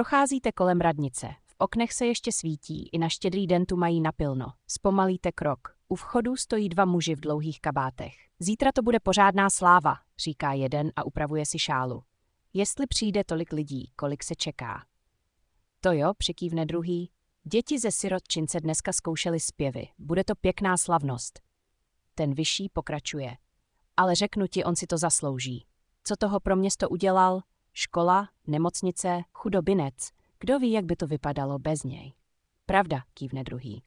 Procházíte kolem radnice. V oknech se ještě svítí, i na Štědrý den tu mají napilno. Zpomalíte krok. U vchodu stojí 2 muži v dlouhých kabátech. Zítra to bude pořádná sláva, říká jeden a upravuje si šálu. Jestli přijde tolik lidí, kolik se čeká. To jo, přikývne druhý. Děti ze sirotčince dneska zkoušely zpěvy. Bude to pěkná slavnost. Ten vyšší pokračuje. Ale řeknu ti, on si to zaslouží. Co toho pro město udělal? Škola, nemocnice, chudobinec. Kdo ví, jak by to vypadalo bez něj? Pravda, kývne druhý.